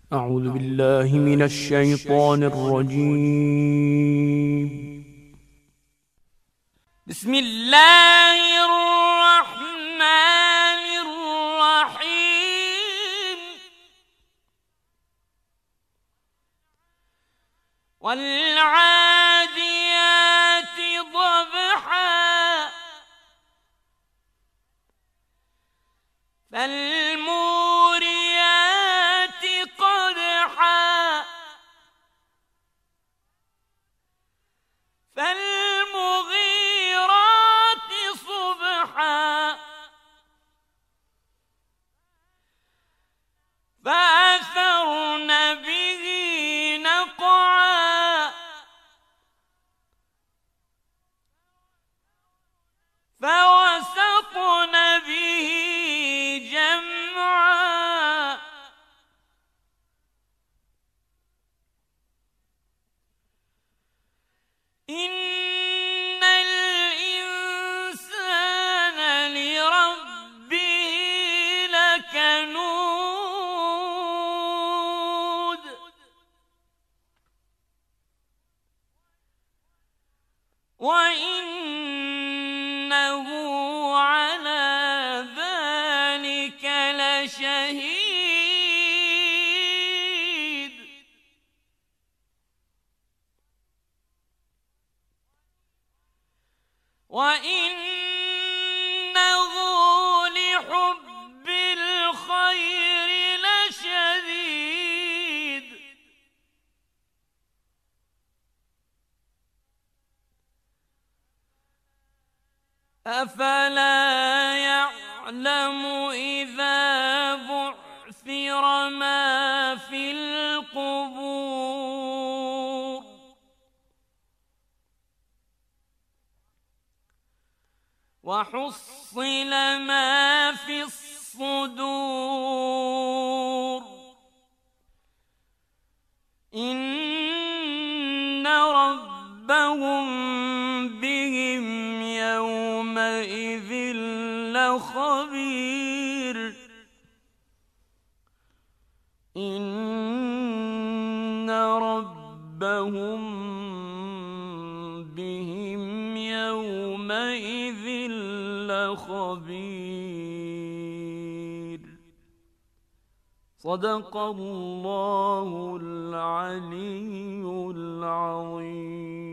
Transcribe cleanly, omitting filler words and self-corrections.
أعوذ بالله من الشيطان الرجيم. بسم الله الرحمن الرحيم. والعاديات ضبحا فالموريات قدحا فالمغيرات صبحا فأثرن به نقعا فوسطن به جمعا إن الإنسان لربه لكنود وإنه على ذلك لشهيد وإنه لحب الخير لشديد أفلا يعلم إذا بعثر ما في القبور وحصل ما في الصدور إن ربهم بهم يومئذ لخبير إن ربهم بهم يومئذ لخبير. صدق الله العلي العظيم.